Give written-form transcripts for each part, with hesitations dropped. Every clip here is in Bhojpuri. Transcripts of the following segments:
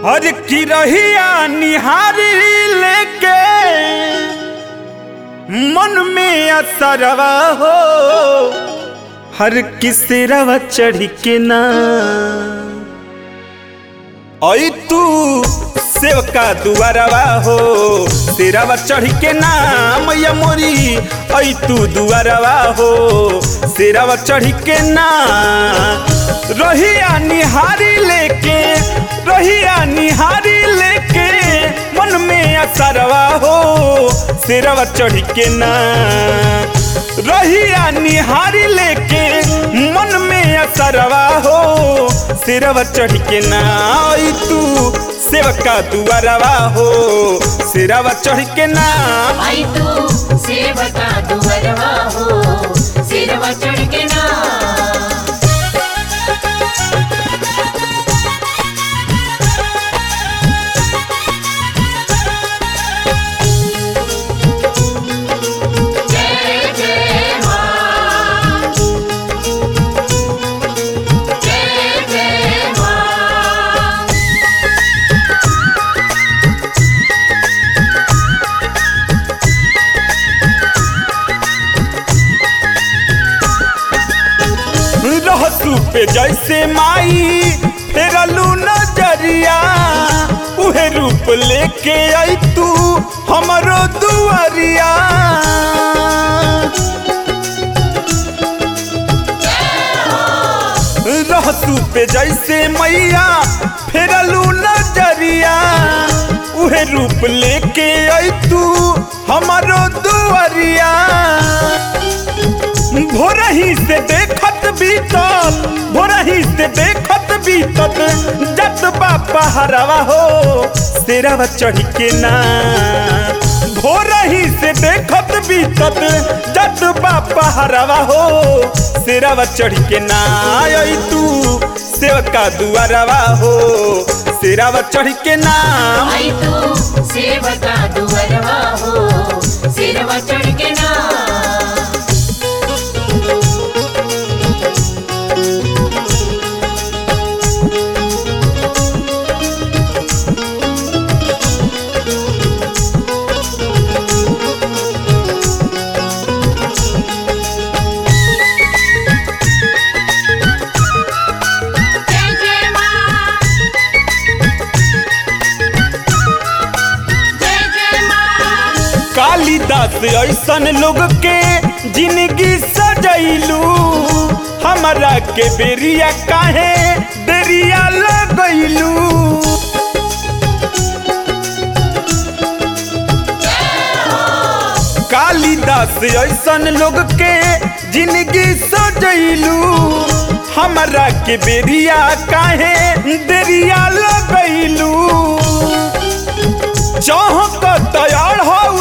हर की रहिया निहारी लेके मन में असरवा हो हर किसरवा चढ़ के ना आई तू सेवका दुआरवा हो तेरावा चढ़ के ना मैया मोरी आई तू दुआरवा हो तेरावा चढ़ के ना रहिया निहारी लेके मन में असरवा हो तेरावा चढ़ के ना रहिया निहारी लेके मन में असरवा हो तेरावा चढ़ के ना आई तू सेवका दुआरवा हो तेरावा चढ़ के ना आई तू सेवका दुआरवा हो तेरावा चढ़ के ना पे जैसे माई फेरलू नजरिया उहे रूप लेके आई तू हमरो दुआरिया रहसू पे जैसे मैया फेरलू नजरिया उहे रूप लेके आई तू हमरो दुआरिया भोरही से देखत बीतत जत बापा हरवा हो तेरावा चढ़ के ना भोरही से देखत बीतत जत बापा हरवा हो तेरावा चढ़ के ना आई तू सेवका दुआरवा हो तेरावा चढ़ के ना आई तू सेवका दुआरवा हो तेरावा चढ़ के ना कालिदास ऐसन लोग के जिंदगी सजैलू हमारा के बेरिया काहे देरिया लगैलू कालिदास ऐसन लोग के जिंदगी सजैलू हमारा के बेरिया काहे देरिया लगैलू चौहक तैयार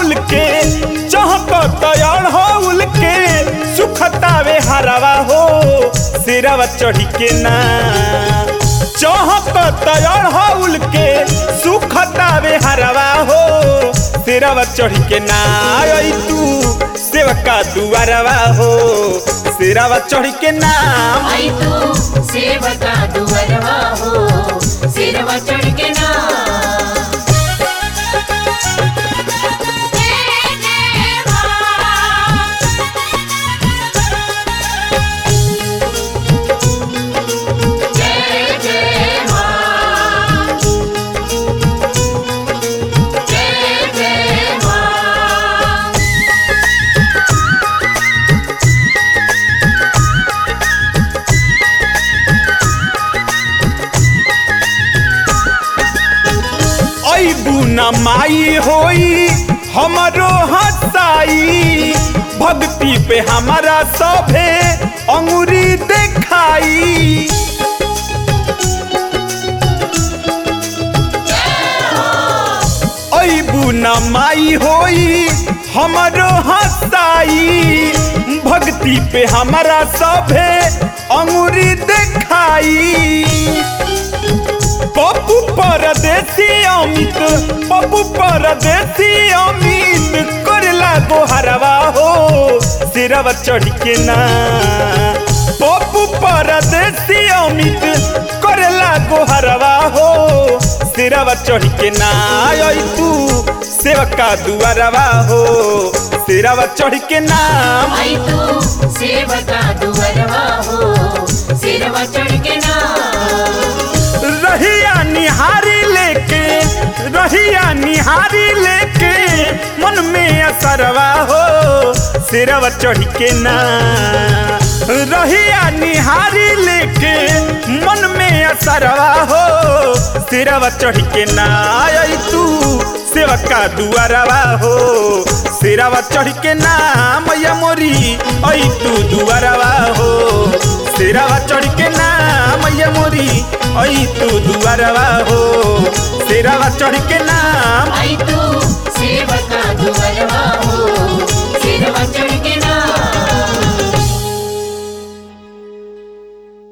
हो उलके सुखतावे हरवा हो तेरावा चढ़ के ना चौहक तैयार हो उलके सुखतावे हरवा हो तेरावा चढ़ के ना आई तू सेवका दुआरवा हो तेरावा चढ़ के ना आई तू सेवका दुआरवा हो तेरावा चढ़ के ना ना माई होई हमरो हसाई भक्ति पे हमारा सभे अंगुरी देखाई अबू ना माई होई हमरो हसाई भक्ति पे हमारा सभे अंगुरी देखाई पप्पू परदेसी अमित करला गोहरवा हो तेरावा चढ़ के ना पप्पू परदेसी अमित करला गोहरवा हो सिरवा चढ़ के ना आई तू सेवका दुआरवा हो सिरवा चढ़ के नाम आई तू सेवका दुअरवा हो सिरवा चढ़ के नाम रहिया निहारी लेके मन में असरवा हो सिरवा चढ़ के ना रहिया निहारी लेके मन में असरवा हो सिरवा चढ़ के ना आई तू सेवका दुआरवा हो सिरवा चढ़ के ना मैया मोरी आई तू दुआरवा हो सिरवा चढ़ के ना मैया मोरी आई तू दुआरवा हो सिरवा चढ़ के नाम आई तू सेवका दुअरवा हो सिरवा चढ़ के